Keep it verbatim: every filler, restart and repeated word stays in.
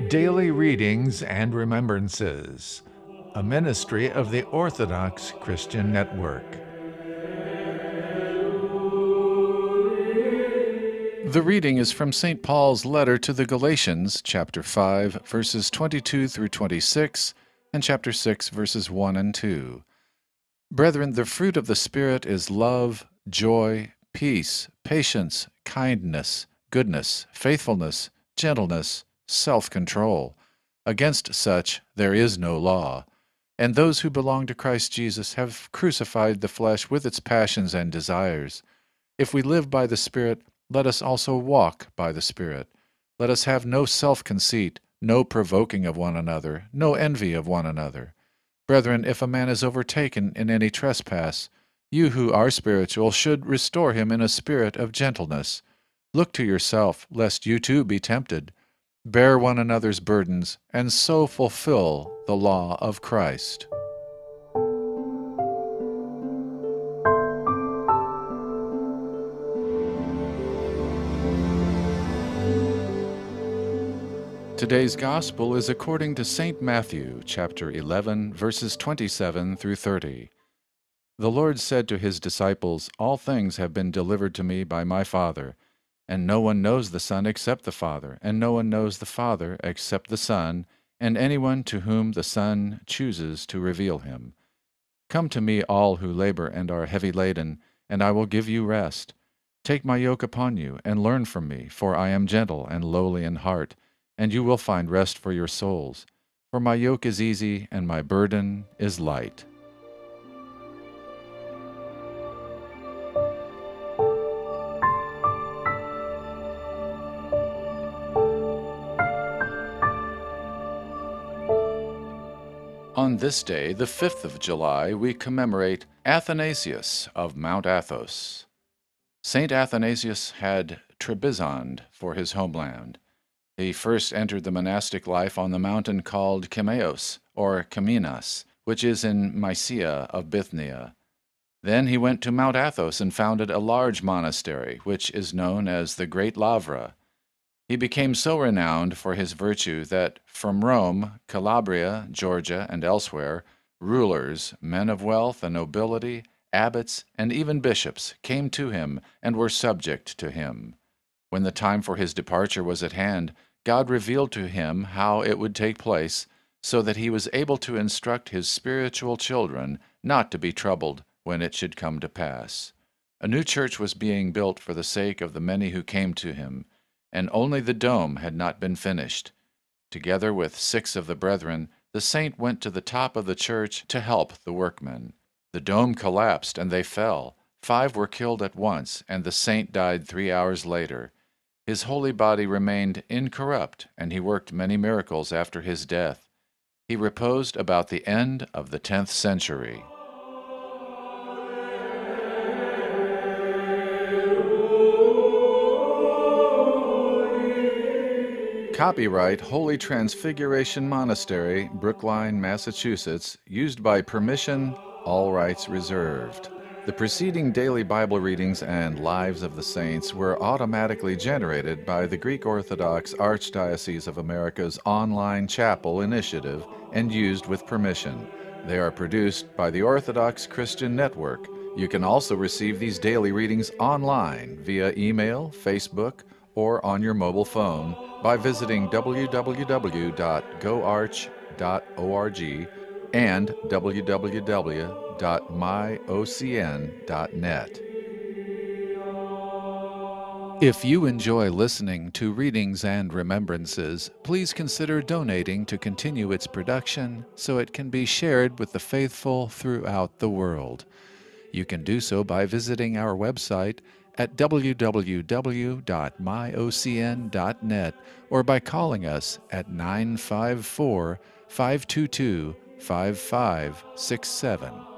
Daily Readings and Remembrances, a ministry of the Orthodox Christian Network. The reading is from Saint Paul's letter to the Galatians, chapter five, verses twenty-two through twenty-six, and chapter six, verses one and two. Brethren, the fruit of the Spirit is love, joy, peace, patience, kindness, goodness, faithfulness, gentleness, self-control. Against such there is no law. And those who belong to Christ Jesus have crucified the flesh with its passions and desires. If we live by the Spirit, let us also walk by the Spirit. Let us have no self-conceit, no provoking of one another, no envy of one another. Brethren, if a man is overtaken in any trespass, you who are spiritual should restore him in a spirit of gentleness. Look to yourself, lest you too be tempted. Bear one another's burdens, and so fulfill the law of Christ. Today's Gospel is according to Saint Matthew, chapter eleven, verses twenty-seven through thirty. The Lord said to his disciples, "All things have been delivered to me by my Father. And no one knows the Son except the Father, and no one knows the Father except the Son, and anyone to whom the Son chooses to reveal him. Come to me, all who labor and are heavy laden, and I will give you rest. Take my yoke upon you, and learn from me, for I am gentle and lowly in heart, and you will find rest for your souls. For my yoke is easy, and my burden is light." On this day, the fifth of July, we commemorate Athanasius of Mount Athos. Saint Athanasius had Trebizond for his homeland. He first entered the monastic life on the mountain called Kemeos, or Keminas, which is in Mysia of Bithynia. Then he went to Mount Athos and founded a large monastery, which is known as the Great Lavra. He became so renowned for his virtue that from Rome, Calabria, Georgia, and elsewhere, rulers, men of wealth and nobility, abbots, and even bishops came to him and were subject to him. When the time for his departure was at hand, God revealed to him how it would take place, so that he was able to instruct his spiritual children not to be troubled when it should come to pass. A new church was being built for the sake of the many who came to him, and only the dome had not been finished. Together with six of the brethren, the saint went to the top of the church to help the workmen. The dome collapsed, and they fell. Five were killed at once, and the saint died three hours later. His holy body remained incorrupt, and he worked many miracles after his death. He reposed about the end of the tenth century. Copyright Holy Transfiguration Monastery, Brookline, Massachusetts, used by permission, all rights reserved. The preceding daily Bible readings and Lives of the Saints were automatically generated by the Greek Orthodox Archdiocese of America's online chapel initiative and used with permission. They are produced by the Orthodox Christian Network. You can also receive these daily readings online via email, Facebook, or on your mobile phone by visiting w w w dot go arch dot org and w w w dot my o c n dot net. If you enjoy listening to Readings and Remembrances, please consider donating to continue its production so it can be shared with the faithful throughout the world. You can do so by visiting our website at w w w dot my o c n dot net or by calling us at nine five four, five two two, five five six seven.